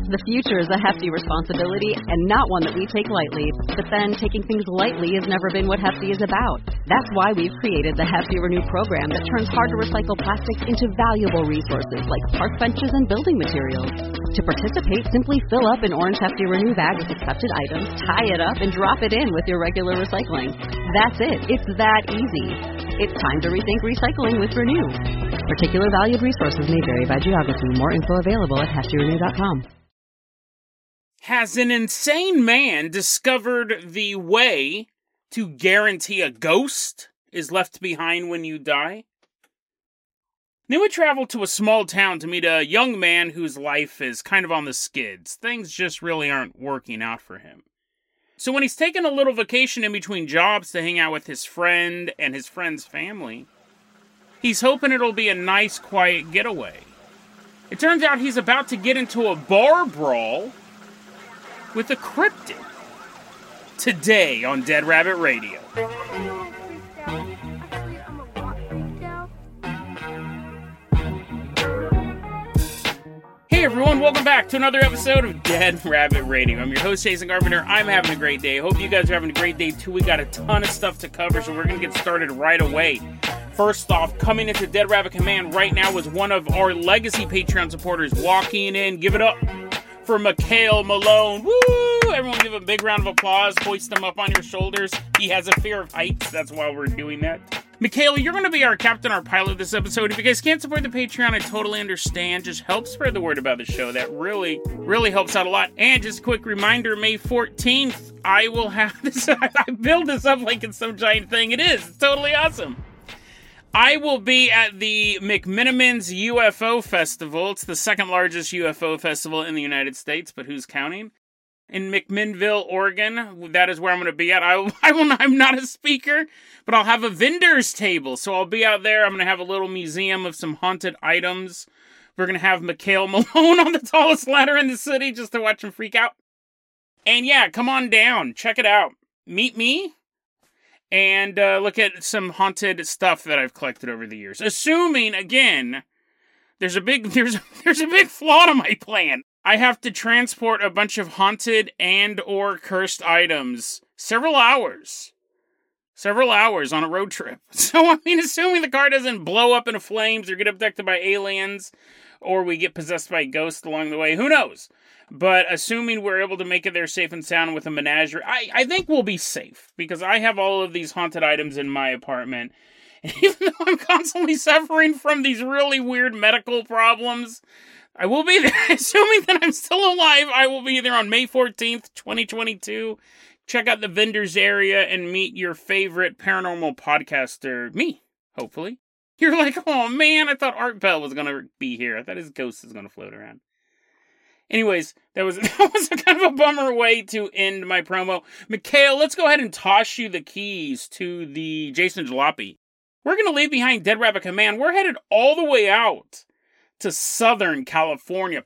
The future is a hefty responsibility and not one that we take lightly. But then, taking things lightly has never been what Hefty is about. That's why we've created the Hefty Renew program that turns hard-to-recycle plastics into valuable resources like park benches and building materials. To participate, simply fill up an orange Hefty Renew bag with accepted items, tie it up, and drop it in with your regular recycling. That's it. It's that easy. It's time to rethink recycling with Renew. Particular valued resources may vary by geography. More info available at heftyrenew.com. Has an insane man discovered the way to guarantee a ghost is left behind when you die? Then we travel to a small town to meet a young man whose life is kind of on the skids. Things just really aren't working out for him. So when he's taking a little vacation in between jobs to hang out with his friend and his friend's family, he's hoping it'll be a nice, quiet getaway. It turns out he's about to get into a bar brawl with a cryptid. Today on Dead Rabbit Radio. Hey everyone, welcome back to another episode of Dead Rabbit Radio. I'm your host, Jason Carpenter. I'm having a great day. Hope you guys are having a great day too. We got a ton of stuff to cover, so we're going to get started right away. First off, coming into Dead Rabbit Command right now was one of our legacy Patreon supporters walking in. Give it up for Mikhail Malone. Woo! Everyone give a big round of applause. Hoist him up on your shoulders. He has a fear of heights. That's why we're doing that. Mikhail, you're going to be our captain, our pilot this episode. If you guys can't support the Patreon, I totally understand. Just help spread the word about the show. That really, really helps out a lot. And just a quick reminder, May 14th, I will have this. I build this up like it's some giant thing. It is. It's totally awesome. I will be at the McMenamins UFO Festival. It's the second largest UFO festival in the United States, but who's counting? In McMinnville, Oregon. That is where I'm going to be at. I'm not a speaker, but I'll have a vendor's table. So I'll be out there. I'm going to have a little museum of some haunted items. We're going to have Mikhail Malone on the tallest ladder in the city just to watch him freak out. And yeah, come on down. Check it out. Meet me. And look at some haunted stuff that I've collected over the years. Assuming, again, there's a big flaw to my plan. I have to transport a bunch of haunted and or cursed items several hours on a road trip. So, I mean, assuming the car doesn't blow up into flames or get abducted by aliens or we get possessed by ghosts along the way, who knows? But assuming we're able to make it there safe and sound with a menagerie, I think we'll be safe because I have all of these haunted items in my apartment. And even though I'm constantly suffering from these really weird medical problems, I will be there. Assuming that I'm still alive, I will be there on May 14th, 2022. Check out the vendors area and meet your favorite paranormal podcaster, me, hopefully. You're like, oh man, I thought Art Bell was going to be here. I thought his ghost was going to float around. Anyways, that was a kind of a bummer way to end my promo. Mikhail, let's go ahead and toss you the keys to the Jason Jalopy. We're going to leave behind Dead Rabbit Command. We're headed all the way out to Southern California.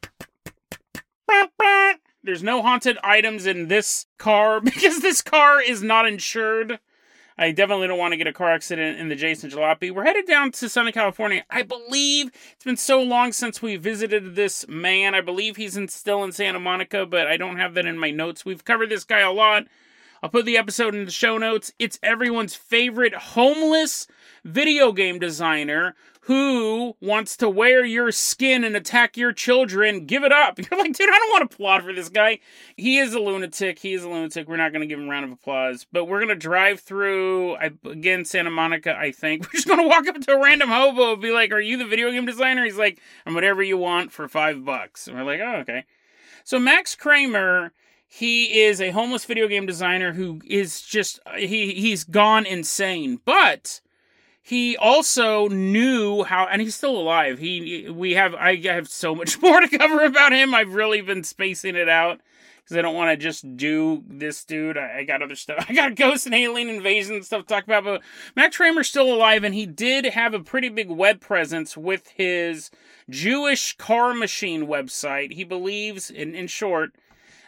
There's no haunted items in this car because this car is not insured. I definitely don't want to get a car accident in the Jason Jalopy. We're headed down to Southern California. I believe it's been so long since we visited this man. I believe he's still in Santa Monica, but I don't have that in my notes. We've covered this guy a lot. I'll put the episode in the show notes. It's everyone's favorite homeless video game designer who wants to wear your skin and attack your children. Give it up. You're like, dude, I don't want to applaud for this guy. He is a lunatic. We're not going to give him a round of applause. But we're going to drive through, again, Santa Monica, I think. We're just going to walk up to a random hobo and be like, are you the video game designer? He's like, I'm whatever you want for $5. And we're like, oh, okay. So Max Kramer, he is a homeless video game designer who is just, he's gone insane. But he also knew how, and he's still alive. I have so much more to cover about him. I've really been spacing it out because I don't want to just do this dude. I got other stuff. I got ghost and alien invasion stuff to talk about, but Max Kramer's still alive, and he did have a pretty big web presence with his Jewish car machine website. He believes, in short,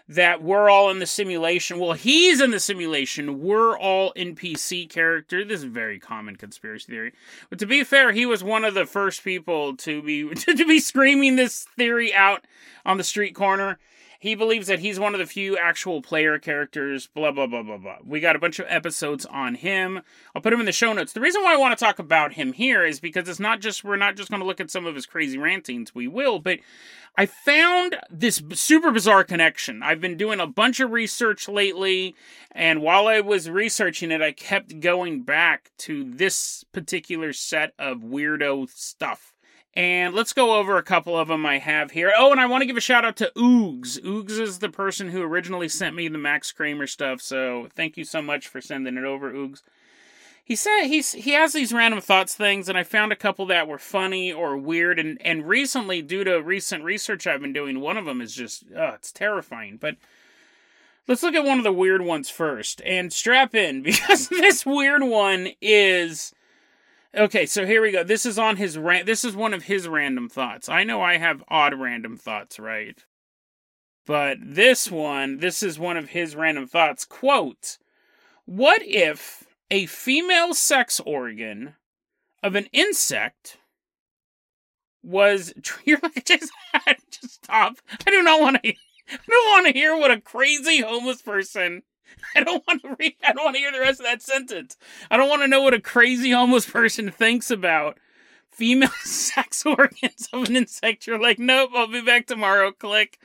that we're all in the simulation. Well, he's in the simulation. We're all NPC character. This is a very common conspiracy theory. But to be fair, he was one of the first people to be screaming this theory out on the street corner. He believes that he's one of the few actual player characters, blah, blah, blah, blah, blah. We got a bunch of episodes on him. I'll put him in the show notes. The reason why I want to talk about him here is because we're not just going to look at some of his crazy rantings. We will, but I found this super bizarre connection. I've been doing a bunch of research lately, and while I was researching it, I kept going back to this particular set of weirdo stuff. And let's go over a couple of them I have here. Oh, and I want to give a shout out to Oogs. Oogs is the person who originally sent me the Max Kramer stuff, so thank you so much for sending it over, Oogs. He said he has these random thoughts things, and I found a couple that were funny or weird, and recently, due to recent research I've been doing, one of them is just, it's terrifying. But let's look at one of the weird ones first, and strap in, because this weird one is... Okay, so here we go. This is on his this is one of his random thoughts. I know I have odd random thoughts, right? But this is one of his random thoughts. Quote, what if a female sex organ of an insect was... You're like, just stop. I don't want to hear what a crazy homeless person... I don't want to hear the rest of that sentence. I don't want to know what a crazy homeless person thinks about female sex organs of an insect. You're like, nope, I'll be back tomorrow. Click.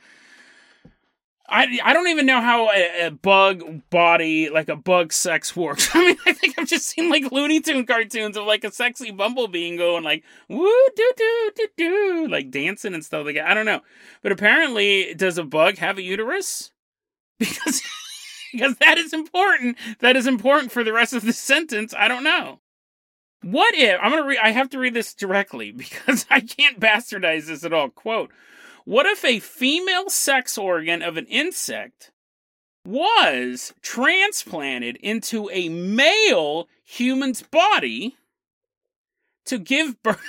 I don't even know how a bug body, like a bug sex works. I mean, I think I've just seen like Looney Tune cartoons of like a sexy bumblebee going like, woo, do, do, do, do, like dancing and stuff like that. I don't know. But apparently, does a bug have a uterus? Because that is important. That is important for the rest of the sentence. I don't know. What if... I have to read this directly because I can't bastardize this at all. Quote, what if a female sex organ of an insect was transplanted into a male human's body to give birth...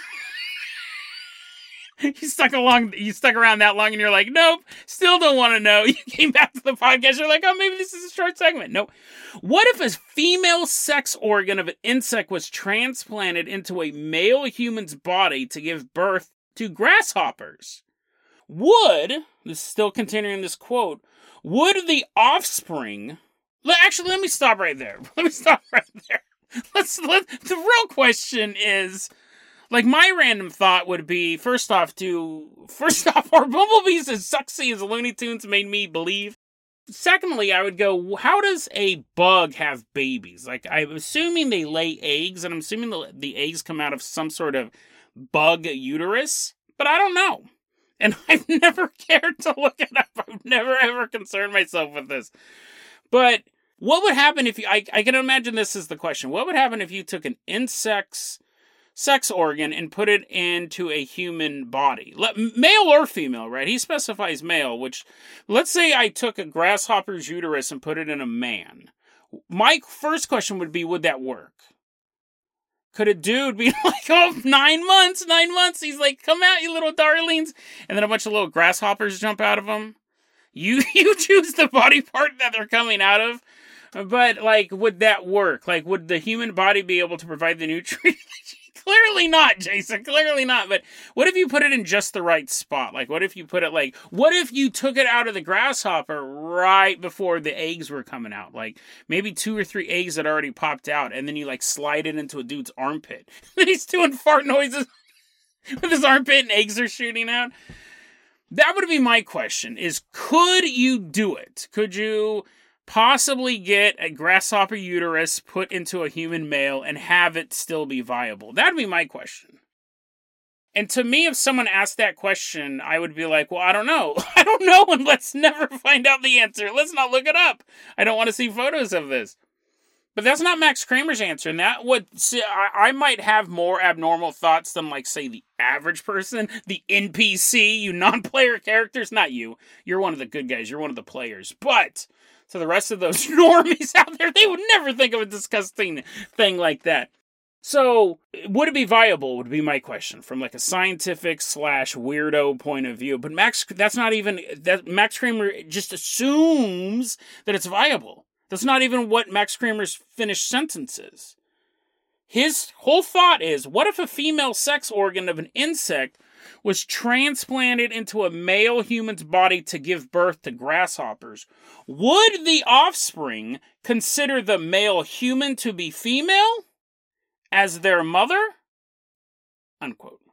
You stuck around that long and you're like, nope, still don't want to know. You came back to the podcast, you're like, oh, maybe this is a short segment. Nope. What if a female sex organ of an insect was transplanted into a male human's body to give birth to grasshoppers? This is still continuing this quote, would the offspring... Actually, let me stop right there. The real question is... Like, my random thought would be, first off, are bumblebees as sexy as Looney Tunes made me believe? Secondly, I would go, how does a bug have babies? Like, I'm assuming they lay eggs, and I'm assuming the eggs come out of some sort of bug uterus, but I don't know. And I've never cared to look it up. I've never, ever concerned myself with this. But what would happen if I can imagine this is the question. What would happen if you took an insect's sex organ and put it into a human body, male or female, right? He specifies male, which, let's say I took a grasshopper's uterus and put it in a man. My first question would be, would that work? Could a dude be like, oh, 9 months, he's like, come out, you little darlings, and then a bunch of little grasshoppers jump out of him? You choose the body part that they're coming out of, but, like, would that work? Like, would the human body be able to provide the nutrients? Clearly not, Jason. Clearly not. But what if you put it in just the right spot? Like, what if you took it out of the grasshopper right before the eggs were coming out? Like, maybe 2 or 3 eggs that already popped out, and then you, like, slide it into a dude's armpit. Then he's doing fart noises with his armpit and eggs are shooting out. That would be my question, is could you do it? Could you possibly get a grasshopper uterus put into a human male and have it still be viable? That'd be my question. And to me, if someone asked that question, I would be like, well, I don't know. I don't know, and let's never find out the answer. Let's not look it up. I don't want to see photos of this. But that's not Max Kramer's answer, and that would... I might have more abnormal thoughts than, like, say, the average person, the NPC, you non-player characters. Not you. You're one of the good guys. You're one of the players. But... to the rest of those normies out there, they would never think of a disgusting thing like that. So, would it be viable, would be my question, from like a scientific / weirdo point of view. But Max Kramer just assumes that it's viable. That's not even what Max Kramer's finished sentence is. His whole thought is, what if a female sex organ of an insect was transplanted into a male human's body to give birth to grasshoppers? Would the offspring consider the male human to be female as their mother? Unquote.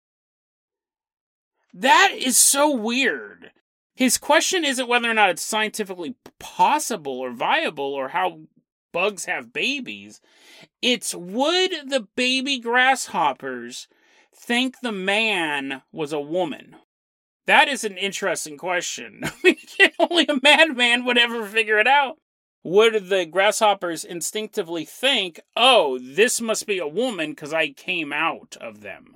That is so weird. His question isn't whether or not it's scientifically possible or viable or how bugs have babies. It's, would the baby grasshoppers think the man was a woman? That is an interesting question. I mean, only a madman would ever figure it out. Would the grasshoppers instinctively think, oh, this must be a woman because I came out of them?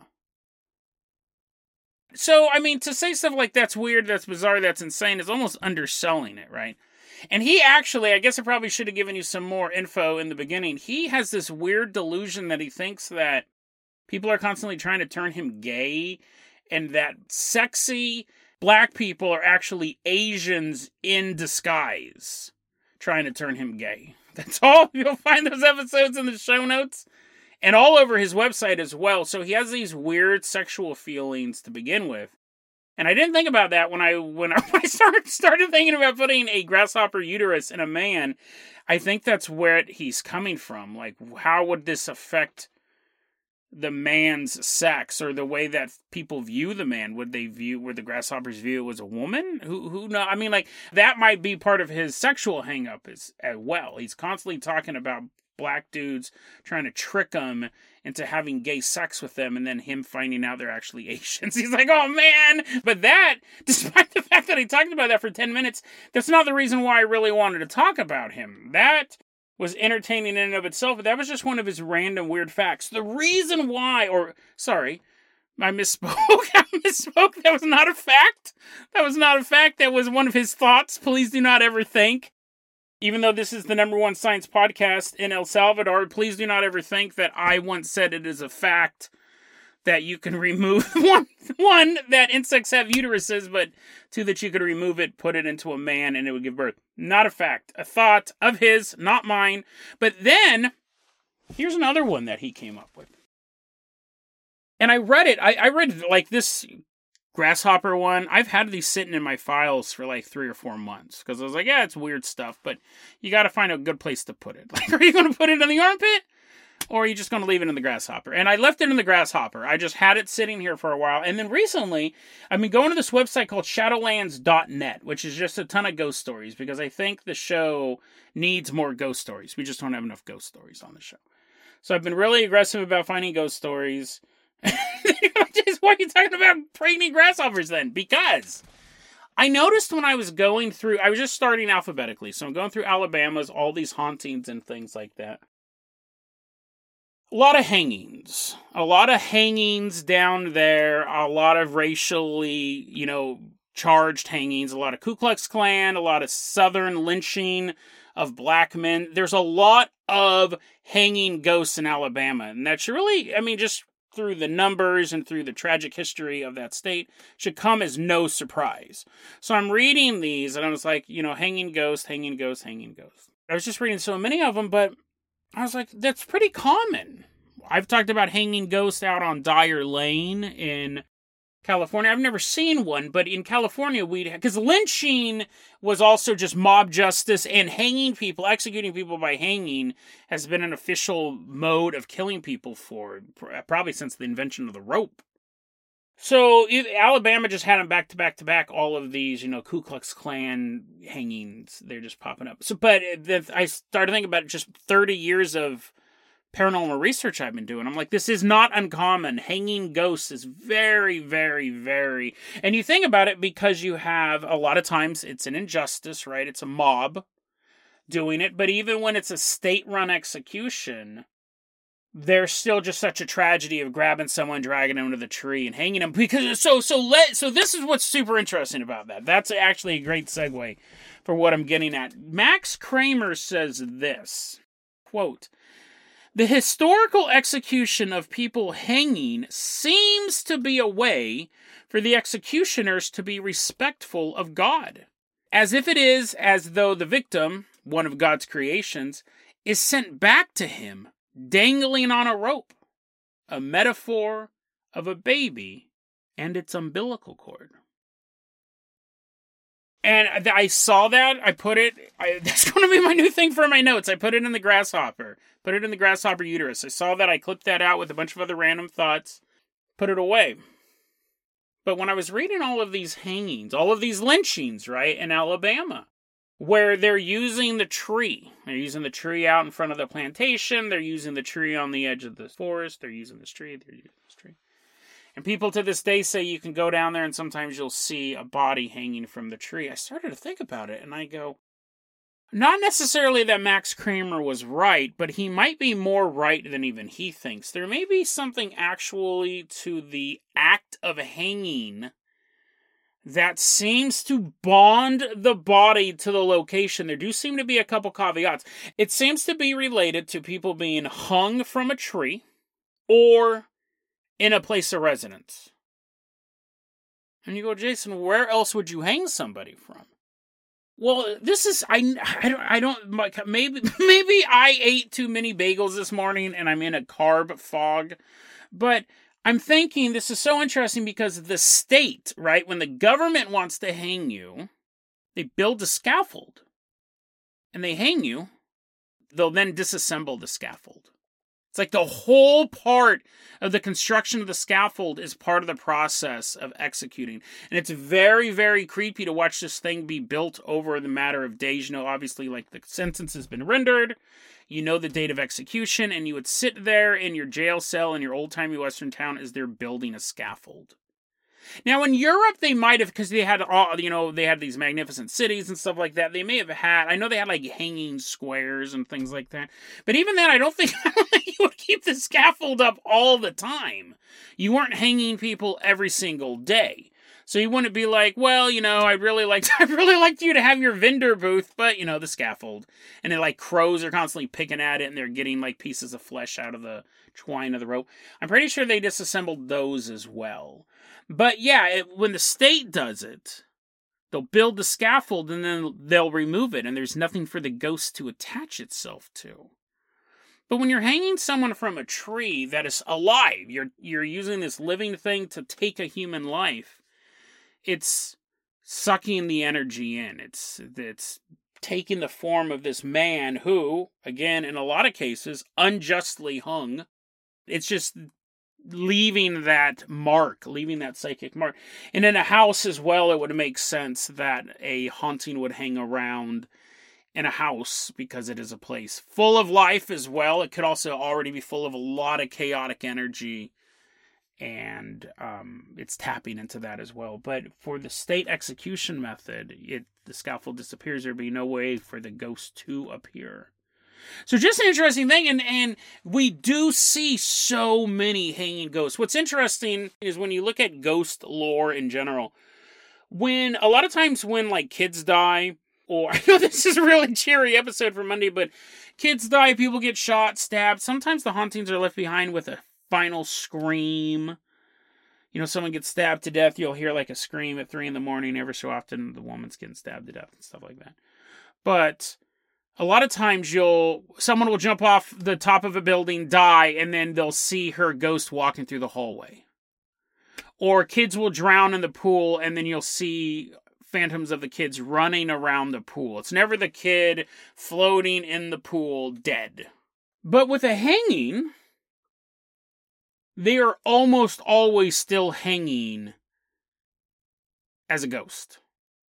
So, I mean, to say stuff like that's weird, that's bizarre, that's insane is almost underselling it, right? And he actually, I guess I probably should have given you some more info in the beginning. He has this weird delusion that he thinks that people are constantly trying to turn him gay, and that sexy black people are actually Asians in disguise trying to turn him gay. That's all. You'll find those episodes in the show notes and all over his website as well. So he has these weird sexual feelings to begin with. And I didn't think about that when I started thinking about putting a grasshopper uterus in a man. I think that's where he's coming from. Like, how would this affect the man's sex, or the way that people view the man? Would the grasshoppers view it as a woman? Who know? I mean, like, that might be part of his sexual hang-up as well. He's constantly talking about black dudes trying to trick him into having gay sex with them, and then him finding out they're actually Asians. He's like, oh man! But that, despite the fact that he talked about that for 10 minutes, that's not the reason why I really wanted to talk about him. That was entertaining in and of itself, but that was just one of his random weird facts. The reason why, I misspoke. That was not a fact. That was one of his thoughts. Please do not ever think, even though this is the #1 science podcast in El Salvador, please do not ever think that I once said it is a fact that you can remove, one, that insects have uteruses, but 2, that you could remove it, put it into a man, and it would give birth. Not a fact. A thought of his, not mine. But then, here's another one that he came up with. And I read it. I read, like, this grasshopper one. I've had these sitting in my files for like 3 or 4 months, because I was like, yeah, it's weird stuff, but you got to find a good place to put it. Like, are you going to put it in the armpit, or are you just going to leave it in the grasshopper? And I left it in the grasshopper. I just had it sitting here for a while. And then recently, I've been going to this website called shadowlands.net, which is just a ton of ghost stories, because I think the show needs more ghost stories. We just don't have enough ghost stories on the show. So I've been really aggressive about finding ghost stories. Why are you talking about pregnant grasshoppers then? Because I noticed when I was going through, I was just starting alphabetically, so I'm going through Alabama's, all these hauntings and things like that. A lot of hangings down there, a lot of racially, charged hangings, a lot of Ku Klux Klan, a lot of Southern lynching of black men. There's a lot of hanging ghosts in Alabama, and that's really, just through the numbers and through the tragic history of that state, should come as no surprise. So I'm reading these, and I was like, hanging ghost. I was just reading so many of them, but I was like, that's pretty common. I've talked about hanging ghosts out on Dyer Lane in California. I've never seen one, but in California, because lynching was also just mob justice, and hanging people, executing people by hanging, has been an official mode of killing people for probably since the invention of the rope. So Alabama just had them back to back to back, all of these, Ku Klux Klan hangings. They're just popping up. So, but I started thinking about just 30 years of paranormal research I've been doing. I'm like, this is not uncommon. Hanging ghosts is very, very, very... And you think about it because you have, a lot of times, it's an injustice, right? It's a mob doing it. But even when it's a state-run execution, there's still just such a tragedy of grabbing someone, dragging them to the tree, and hanging them. Because so this is what's super interesting about that. That's actually a great segue for what I'm getting at. Max Kramer says this, quote, The historical execution of people hanging seems to be a way for the executioners to be respectful of God, as if it is as though the victim, one of God's creations, is sent back to him dangling on a rope, a metaphor of a baby and its umbilical cord. And I saw that, I put it, that's going to be my new thing for my notes. I put it in the grasshopper. Put it in the grasshopper uterus. I saw that, I clipped that out with a bunch of other random thoughts, put it away. But when I was reading all of these hangings, all of these lynchings, right, in Alabama, where they're using the tree. They're using the tree out in front of the plantation. They're using the tree on the edge of the forest. They're using this tree. They're using this tree. And people to this day say you can go down there and sometimes you'll see a body hanging from the tree. I started to think about it and I go, not necessarily that Max Kramer was right, but he might be more right than even he thinks. There may be something actually to the act of hanging that seems to bond the body to the location. There do seem to be a couple caveats. It seems to be related to people being hung from a tree or in a place of residence. And you go, Jason, where else would you hang somebody from? Well, this is, I don't, maybe I ate too many bagels this morning and I'm in a carb fog, but I'm thinking this is so interesting because the state, right, when the government wants to hang you, they build a scaffold and they hang you. They'll then disassemble the scaffold. It's like the whole part of the construction of the scaffold is part of the process of executing. And it's very, very creepy to watch this thing be built over the matter of days. You know, obviously, like the sentence has been rendered. You know the date of execution, and you would sit there in your jail cell in your old-timey Western town as they're building a scaffold. Now, in Europe, they might have, because they had all, you know, they had these magnificent cities and stuff like that. They may have had, I know they had like hanging squares and things like that. But even then, I don't think you would keep the scaffold up all the time. You weren't hanging people every single day. So you wouldn't be like, well, you know, I'd really like you to have your vendor booth, but, you know, the scaffold. And then, like, crows are constantly picking at it, and they're getting, like, pieces of flesh out of the twine of the rope. I'm pretty sure they disassembled those as well. But, yeah, when the state does it, they'll build the scaffold, and then they'll remove it, and there's nothing for the ghost to attach itself to. But when you're hanging someone from a tree that is alive, you're using this living thing to take a human life, it's sucking the energy in. It's taking the form of this man who, again, in a lot of cases, unjustly hung. It's just leaving that mark, leaving that psychic mark. And in a house as well, it would make sense that a haunting would hang around in a house because it is a place full of life as well. It could also already be full of a lot of chaotic energy. And it's tapping into that as well. But for the state execution method, the scaffold disappears. There'd be no way for the ghost to appear. So just an interesting thing, and we do see so many hanging ghosts. What's interesting is when you look at ghost lore in general, when a lot of times when like kids die, or I know this is a really cheery episode for Monday, but kids die, people get shot, stabbed. Sometimes the hauntings are left behind with a final scream. You know, someone gets stabbed to death, you'll hear like a scream at 3 a.m. Every so often the woman's getting stabbed to death and stuff like that. But a lot of times someone will jump off the top of a building, die, and then they'll see her ghost walking through the hallway. Or kids will drown in the pool, and then you'll see phantoms of the kids running around the pool. It's never the kid floating in the pool dead. But with a hanging, they are almost always still hanging as a ghost.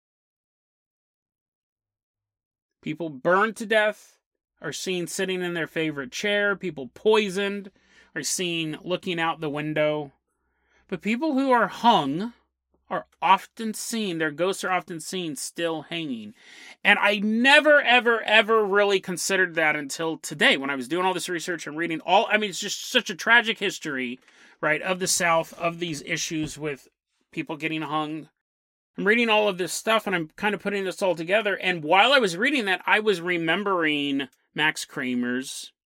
People burned to death are seen sitting in their favorite chair. People poisoned are seen looking out the window. But people who are hung are often seen, their ghosts are often seen still hanging. And I never, ever, ever really considered that until today when I was doing all this research and reading it's just such a tragic history, right, of the South, of these issues with people getting hung. I'm reading all of this stuff and I'm kind of putting this all together. And while I was reading that, I was remembering Max Kramer's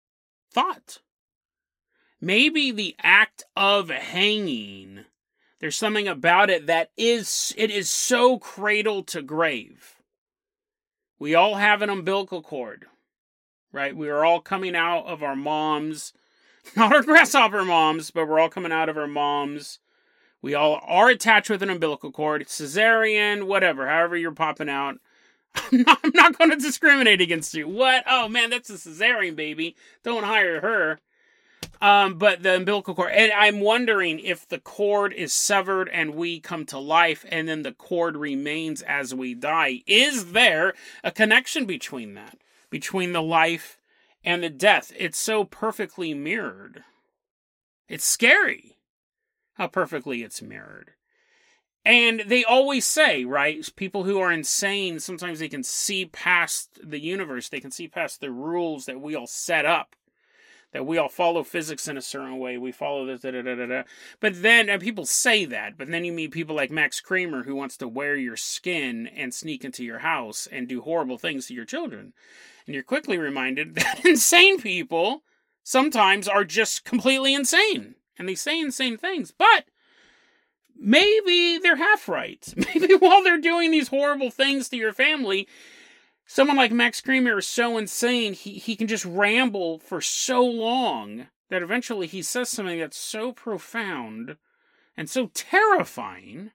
thought. Maybe the act of hanging, there's something about it that it is so cradle to grave. We all have an umbilical cord, right? We are all coming out of our moms, not our grasshopper moms, but we're all coming out of our moms. We all are attached with an umbilical cord, cesarean, whatever, however you're popping out. I'm not going to discriminate against you. What? Oh man, that's a cesarean baby. Don't hire her. But the umbilical cord, and I'm wondering if the cord is severed and we come to life and then the cord remains as we die. Is there a connection between that? Between the life and the death? It's so perfectly mirrored. It's scary how perfectly it's mirrored. And they always say, right, people who are insane, sometimes they can see past the universe. They can see past the rules that we all set up. That we all follow physics in a certain way. We follow this, da-da-da-da-da. But then, and people say that, but then you meet people like Max Kramer who wants to wear your skin and sneak into your house and do horrible things to your children. And you're quickly reminded that insane people sometimes are just completely insane. And they say insane things. But maybe they're half right. Maybe while they're doing these horrible things to your family, someone like Max Kramer is so insane, he can just ramble for so long that eventually he says something that's so profound and so terrifying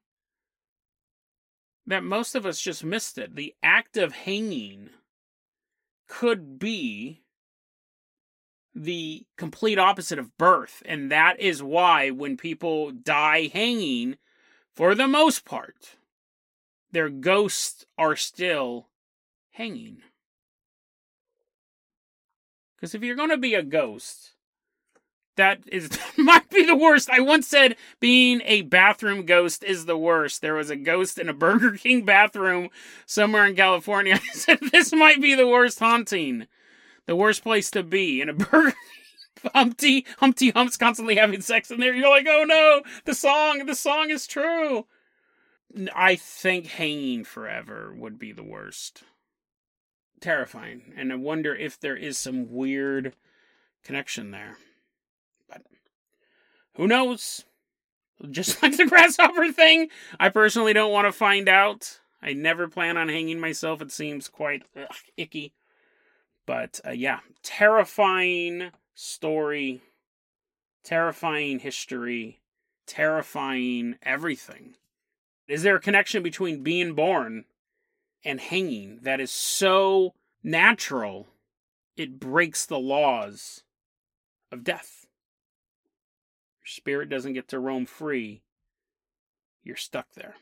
that most of us just missed it. The act of hanging could be the complete opposite of birth, and that is why when people die hanging, for the most part, their ghosts are still hanging. Because if you're going to be a ghost, that might be the worst. I once said being a bathroom ghost is the worst. There was a ghost in a Burger King bathroom somewhere in California. I said this might be the worst haunting. The worst place to be. In a Burger King. Humpty Hump's constantly having sex in there. You're like, oh no, the song is true. I think hanging forever would be the worst. Terrifying, and I wonder if there is some weird connection there. But who knows? Just like the grasshopper thing, I personally don't want to find out. I never plan on hanging myself. It seems quite icky. But yeah, terrifying story, terrifying history, terrifying everything. Is there a connection between being born and hanging that is so natural, it breaks the laws of death? Your spirit doesn't get to roam free. You're stuck there.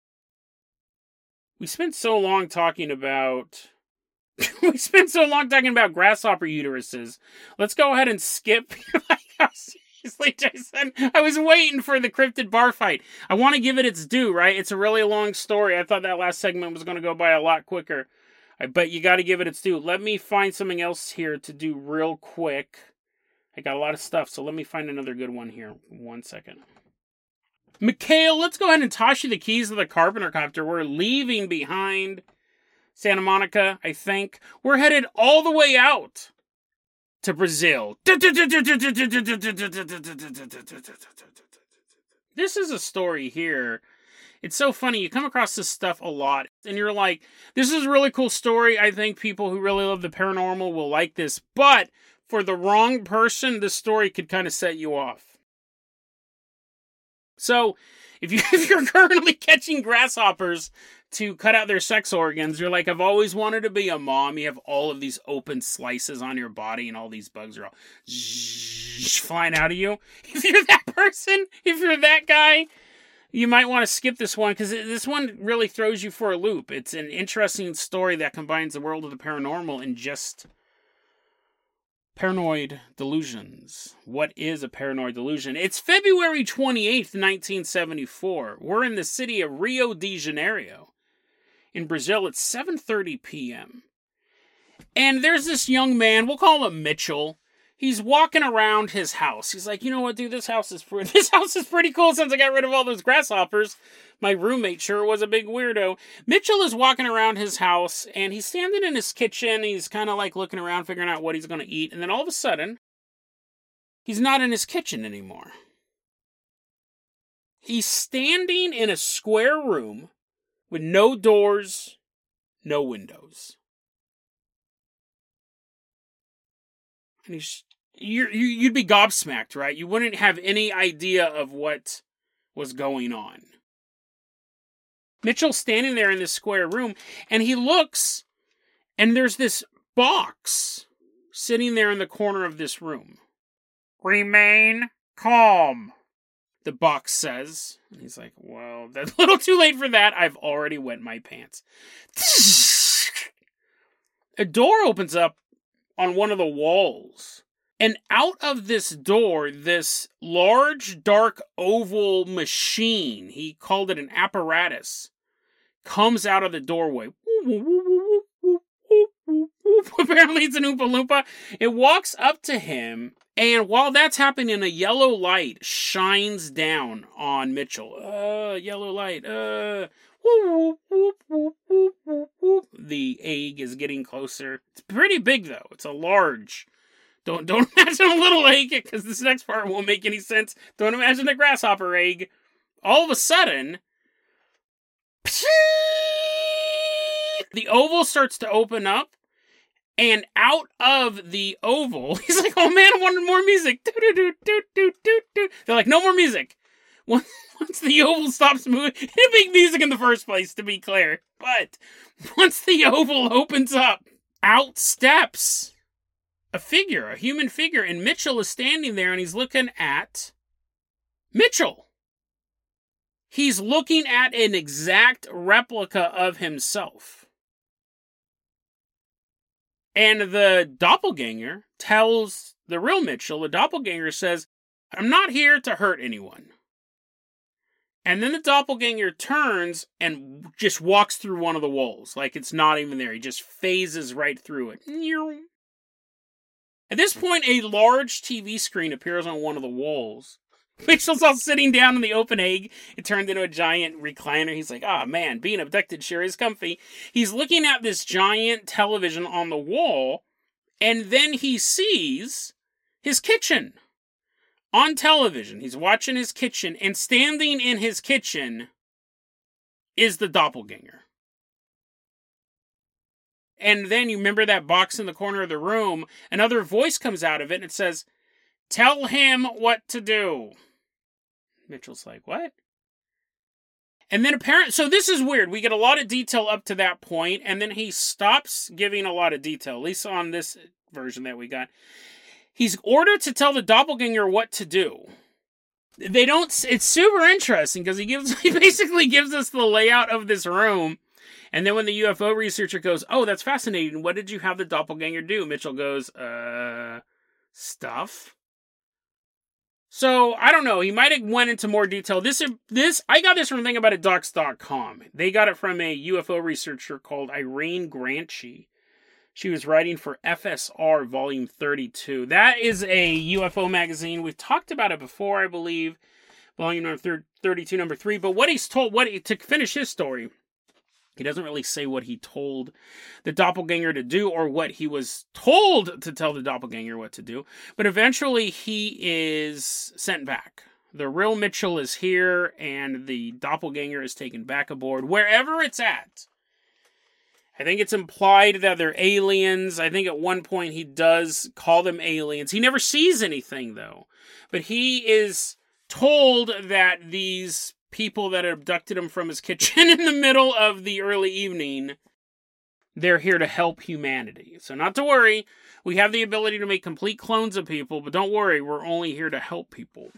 We spent so long talking about grasshopper uteruses. Let's go ahead and skip. Seriously, Jason, I was waiting for the cryptid bar fight. I want to give it its due, right? It's a really long story. I thought that last segment was going to go by a lot quicker. But you got to give it its due. Let me find something else here to do real quick. I got a lot of stuff, so let me find another good one here. 1 second. Mikhail, let's go ahead and toss you the keys of the Carpenter copter. We're leaving behind Santa Monica, I think. We're headed all the way out to Brazil. This is a story here. It's so funny. You come across this stuff a lot, and you're like, this is a really cool story. I think people who really love the paranormal will like this. But for the wrong person, this story could kind of set you off. So, if you're currently catching grasshoppers to cut out their sex organs, you're like, I've always wanted to be a mom. You have all of these open slices on your body, and all these bugs are all flying out of you. If you're that person, if you're that guy, you might want to skip this one, because this one really throws you for a loop. It's an interesting story that combines the world of the paranormal and just paranoid delusions. What is a paranoid delusion? It's February 28th, 1974. We're in the city of Rio de Janeiro. In Brazil, it's 7:30 p.m. And there's this young man, we'll call him Mitchell. He's walking around his house. He's like, you know what, dude, this house is pretty cool since I got rid of all those grasshoppers. My roommate sure was a big weirdo. Mitchell is walking around his house, and he's standing in his kitchen. He's kind of like looking around, figuring out what he's going to eat. And then all of a sudden, He's not in his kitchen anymore. He's standing in a square room with no doors, no windows. And you'd be gobsmacked, right? You wouldn't have any idea of what was going on. Mitchell's standing there in this square room, and he looks, and there's this box sitting there in the corner of this room. Remain calm, the box says. And he's like, well, that's a little too late for that. I've already wet my pants. A door opens up on one of the walls. And out of this door, this large, dark, oval machine, he called it an apparatus, comes out of the doorway. Apparently it's an Oompa Loompa. It walks up to him, and while that's happening, a yellow light shines down on Mitchell. Yellow light. The egg is getting closer. It's pretty big, though. It's a large... Don't imagine a little egg, because this next part won't make any sense. Don't imagine a grasshopper egg. All of a sudden, the oval starts to open up, and out of the oval, he's like, oh man, I wanted more music. They're like, no more music. Once the oval stops moving, it didn't make music in the first place, to be clear. But once the oval opens up, out steps a figure, a human figure, and Mitchell is standing there and he's looking at Mitchell. He's looking at an exact replica of himself. And the doppelganger tells the real Mitchell, the doppelganger says, I'm not here to hurt anyone. And then the doppelganger turns and just walks through one of the walls, like it's not even there. He just phases right through it. At this point, a large TV screen appears on one of the walls. Mitchell's all sitting down in the open egg. It turned into a giant recliner. He's like, oh man, being abducted sure is comfy. He's looking at this giant television on the wall, and then he sees his kitchen on television. He's watching his kitchen, and standing in his kitchen is the doppelganger. And then you remember that box in the corner of the room, another voice comes out of it and it says, tell him what to do. Mitchell's like, what? And then apparently, so this is weird. We get a lot of detail up to that point, and then he stops giving a lot of detail, at least on this version that we got. He's ordered to tell the doppelganger what to do. It's super interesting because he basically gives us the layout of this room. And then when the UFO researcher goes, oh, that's fascinating. What did you have the doppelganger do? Mitchell goes, stuff. So, I don't know. He might have went into more detail. I got this from thingaboutitdocs.com. They got it from a UFO researcher called Irene Granchi. She was writing for FSR Volume 32. That is a UFO magazine. We've talked about it before, I believe. Volume number 32, number 3. But to finish his story, he doesn't really say what he told the doppelganger to do or what he was told to tell the doppelganger what to do. But eventually he is sent back. The real Mitchell is here and the doppelganger is taken back aboard wherever it's at. I think it's implied that they're aliens. I think at one point he does call them aliens. He never sees anything though. But he is told that these people that abducted him from his kitchen in the middle of the early evening, they're here to help humanity. So not to worry, we have the ability to make complete clones of people, but don't worry, we're only here to help people.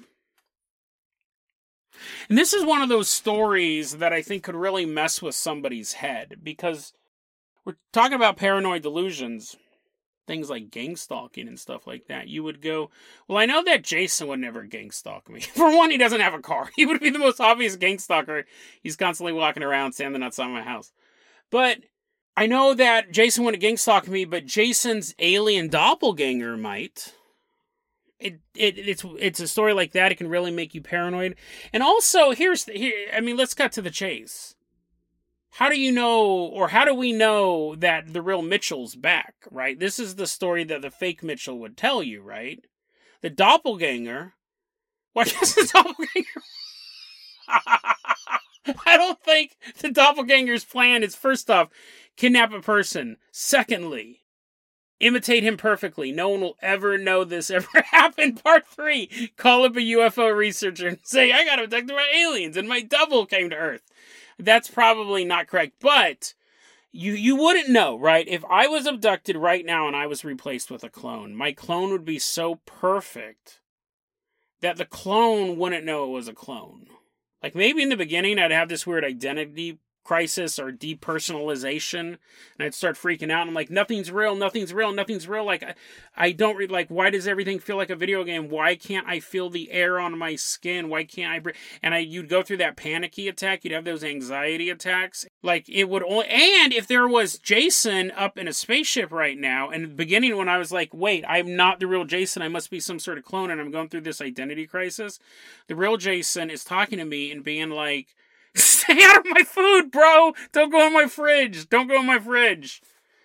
And this is one of those stories that I think could really mess with somebody's head, because we're talking about paranoid delusions, things like gang stalking and stuff like that. You would go, well, I know that Jason would never gang stalk me. For one, he doesn't have a car. He would be the most obvious gang stalker. He's constantly walking around standing outside my house. But I know that Jason wouldn't gang stalk me, but Jason's alien doppelganger might. It's a story like that. It can really make you paranoid. And also, let's cut to the chase. How do you know, or how do we know that the real Mitchell's back, right? This is the story that the fake Mitchell would tell you, right? The doppelganger... Well, I guess the doppelganger... I don't think the doppelganger's plan is, first off, kidnap a person. Secondly, imitate him perfectly. No one will ever know this ever happened. Part 3, call up a UFO researcher and say, I got abducted by aliens and my double came to Earth. That's probably not correct, but you wouldn't know, right? If I was abducted right now and I was replaced with a clone, my clone would be so perfect that the clone wouldn't know it was a clone. Like, maybe in the beginning I'd have this weird identity crisis or depersonalization, and I'd start freaking out. And I'm like, nothing's real, nothing's real, nothing's real. Like, I don't read, like, why does everything feel like a video game? Why can't I feel the air on my skin? Why can't I breathe? And you'd go through that panicky attack. You'd have those anxiety attacks. Like, it would only, and if there was Jason up in a spaceship right now, in the beginning when I was like, wait, I'm not the real Jason, I must be some sort of clone, and I'm going through this identity crisis, the real Jason is talking to me and being like, stay out of my food, bro! Don't go in my fridge! Don't go in my fridge!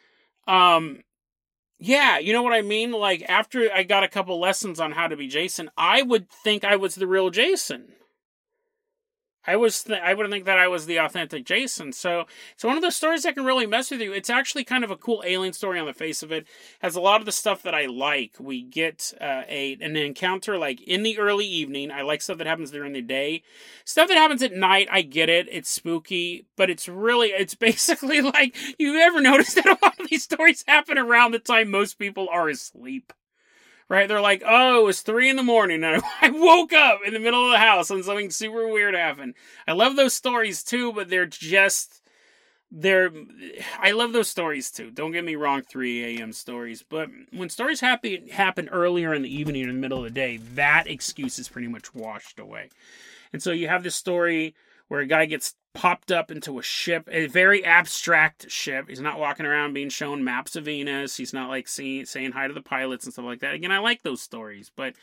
Yeah, you know what I mean? Like, after I got a couple lessons on how to be Jason, I would think I was the real Jason. I would think that I was the authentic Jason. So it's one of those stories that can really mess with you. It's actually kind of a cool alien story on the face of it. Has a lot of the stuff that I like. We get an encounter like in the early evening. I like stuff that happens during the day. Stuff that happens at night, I get it. It's spooky, but it's basically like, you ever notice that a lot of these stories happen around the time most people are asleep? Right? They're like, oh, it was 3 a.m. and I woke up in the middle of the house and something super weird happened. I love those stories too, but I love those stories too. Don't get me wrong, 3 a.m. stories. But when stories happen earlier in the evening or in the middle of the day, that excuse is pretty much washed away. And so you have this story where a guy gets popped up into a ship, a very abstract ship. He's not walking around being shown maps of Venus. He's not like saying hi to the pilots and stuff like that. Again, I like those stories, but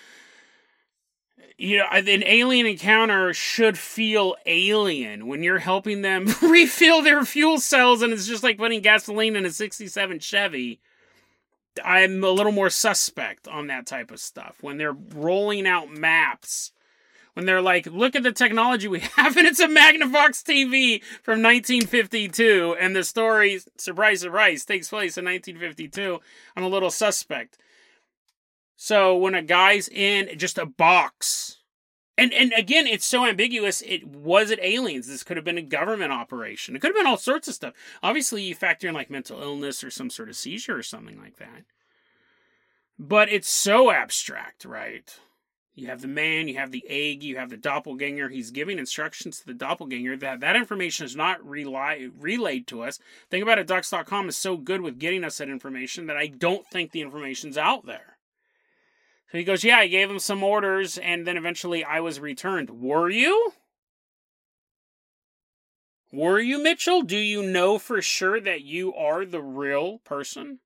you know, an alien encounter should feel alien when you're helping them refill their fuel cells and it's just like putting gasoline in a 67 Chevy. I'm a little more suspect on that type of stuff. When they're rolling out maps, when they're like, look at the technology we have, and it's a Magnavox TV from 1952, and the story, surprise, surprise, takes place in 1952, I'm a little suspect. So when a guy's in just a box, and again, it's so ambiguous, was it aliens? This could have been a government operation. It could have been all sorts of stuff. Obviously, you factor in like mental illness or some sort of seizure or something like that. But it's so abstract, right? You have the man, you have the egg, you have the doppelganger. He's giving instructions to the doppelganger. That information is not relayed to us. Thing about it, Ducks.com is so good with getting us that information that I don't think the information's out there. So he goes, yeah, I gave him some orders, and then eventually I was returned. Were you? Were you, Mitchell? Do you know for sure that you are the real person?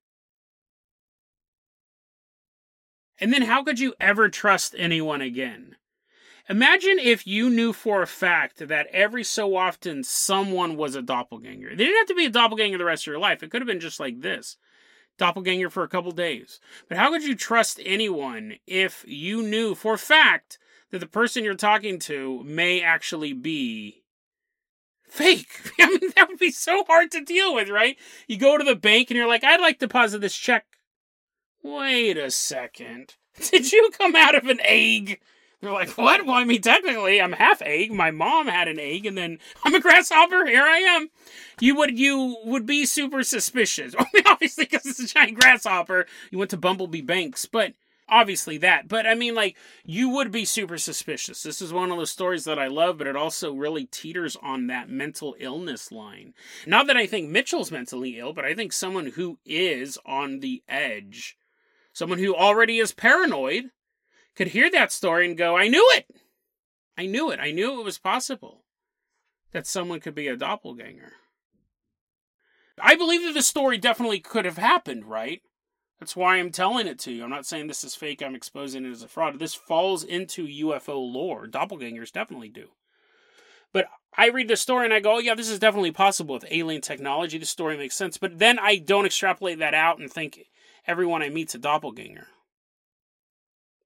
And then how could you ever trust anyone again? Imagine if you knew for a fact that every so often someone was a doppelganger. They didn't have to be a doppelganger the rest of your life. It could have been just like this. Doppelganger for a couple days. But how could you trust anyone if you knew for a fact that the person you're talking to may actually be fake? I mean, that would be so hard to deal with, right? You go to the bank and you're like, I'd like to deposit this check. Wait a second. Did you come out of an egg? They're like, what? Well, I mean, technically, I'm half egg. My mom had an egg, and then I'm a grasshopper. Here I am. You would be super suspicious. I mean, obviously, because it's a giant grasshopper. You went to Bumblebee Banks, but obviously that. But, I mean, like, you would be super suspicious. This is one of those stories that I love, but it also really teeters on that mental illness line. Not that I think Mitchell's mentally ill, but I think someone who is on the edge, someone who already is paranoid, could hear that story and go, I knew it. I knew it. I knew it was possible that someone could be a doppelganger. I believe that the story definitely could have happened, right? That's why I'm telling it to you. I'm not saying this is fake. I'm exposing it as a fraud. This falls into UFO lore. Doppelgangers definitely do. But I read the story and I go, oh yeah, this is definitely possible with alien technology. The story makes sense. But then I don't extrapolate that out and think everyone I meet's a doppelganger.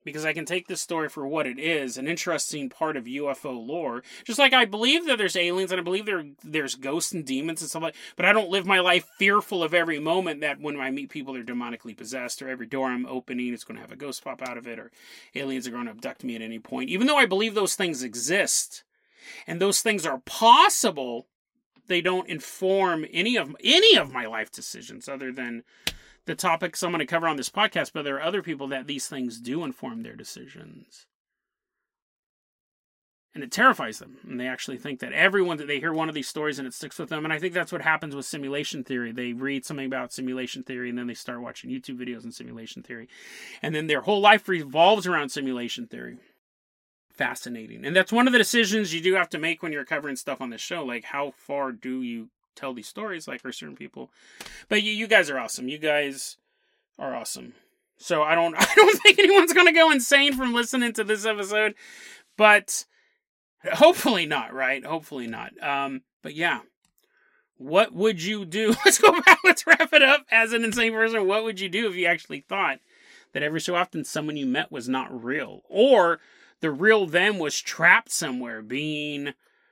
because I can take this story for what it is, an interesting part of UFO lore. Just like I believe that there's aliens, and I believe there's ghosts and demons and stuff like that, but I don't live my life fearful of every moment that when I meet people, they're demonically possessed, or every door I'm opening, it's going to have a ghost pop out of it, or aliens are going to abduct me at any point. Even though I believe those things exist, and those things are possible, they don't inform any of my life decisions, other than the topics I'm going to cover on this podcast, but there are other people that these things do inform their decisions. And it terrifies them. And they actually think that they hear one of these stories and it sticks with them. And I think that's what happens with simulation theory. They read something about simulation theory and then they start watching YouTube videos on simulation theory. And then their whole life revolves around simulation theory. Fascinating. And that's one of the decisions you do have to make when you're covering stuff on this show. Like, how far do you tell these stories, like, for certain people? But you guys are awesome. You guys are awesome. So I don't think anyone's going to go insane from listening to this episode, but hopefully not, right? Hopefully not. But yeah, what would you do? Let's go back. Let's wrap it up. As an insane person, what would you do if you actually thought that every so often someone you met was not real, or the real them was trapped somewhere, being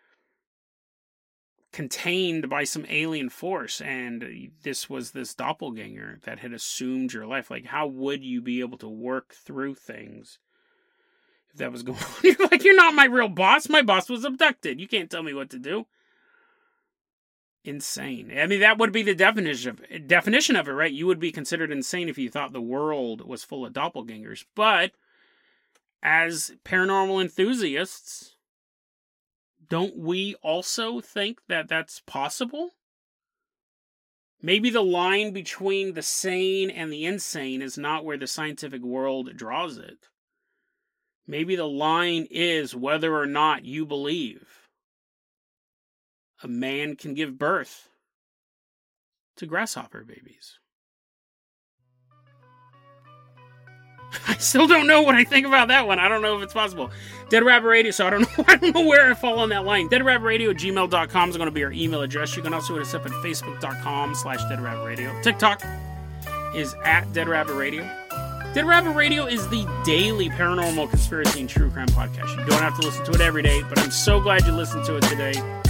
contained by some alien force, and this was this doppelganger that had assumed your life? Like, how would you be able to work through things if that was going on? You're like, you're not my real boss. My boss was abducted. You can't tell me what to do. Insane. I mean, that would be the definition of it, right? You would be considered insane if you thought the world was full of doppelgangers. But as paranormal enthusiasts, don't we also think that that's possible? Maybe the line between the sane and the insane is not where the scientific world draws it. Maybe the line is whether or not you believe a man can give birth to grasshopper babies. I still don't know what I think about that one. I don't know if it's possible. Dead Rabbit Radio, so I don't know where I fall on that line. DeadRabbitRadio@gmail.com is going to be our email address. You can also hit us up at Facebook.com/DeadRabbitRadio. TikTok is @DeadRabbitRadio. Dead Rabbit Radio is the daily paranormal, conspiracy, and true crime podcast. You don't have to listen to it every day, but I'm so glad you listened to it today.